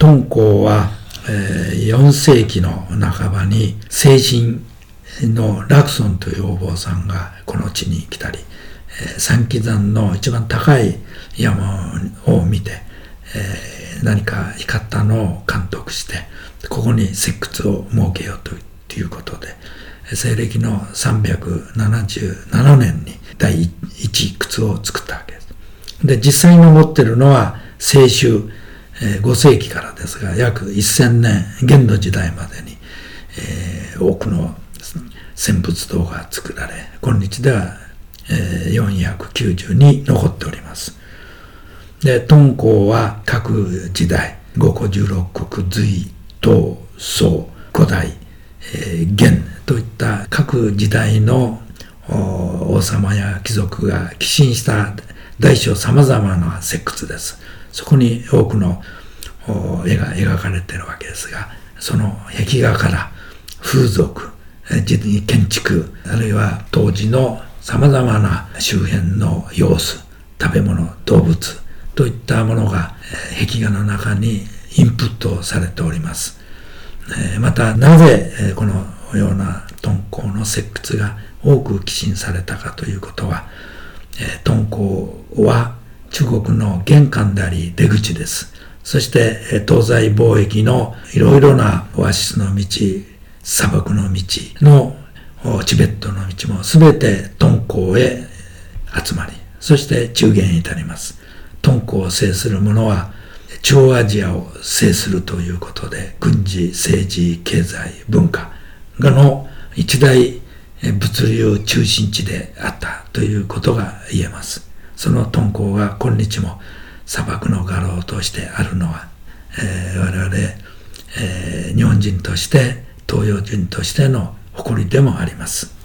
敦煌は、4世紀の半ばに聖人の楽尊というお坊さんがこの地に来たり、三基山の一番高い山を見て、何か光ったのを監督して、ここに石窟を設けようということで、西暦の377年に第一窟を作ったわけです。で、実際に持っているのは清宗5世紀からですが、約1000年、元の時代までに、多くの占仏像が作られ、今日では、490に残っております。で、敦煌は各時代、五胡十六国、隋、唐、宋、古代、元といった各時代の王様や貴族が寄進した大小様々な石窟です。そこに多くの絵が描かれているわけですが、その壁画から風俗、建築、あるいは当時の様々な周辺の様子、食べ物、動物といったものが壁画の中にインプットされております。また、なぜこのような敦煌の石窟が多く寄進されたかということは、敦煌は中国の玄関であり出口です。そして東西貿易のいろいろなオアシスの道、砂漠の道のチベットの道もすべて敦煌へ集まり、そして中原へ至ります。敦煌を制する者は中央アジアを制するということで、軍事、政治、経済、文化の一大物流中心地であったということが言えます。その敦煌が今日も砂漠の画廊としてあるのは、我々、日本人として、東洋人としての誇りでもあります。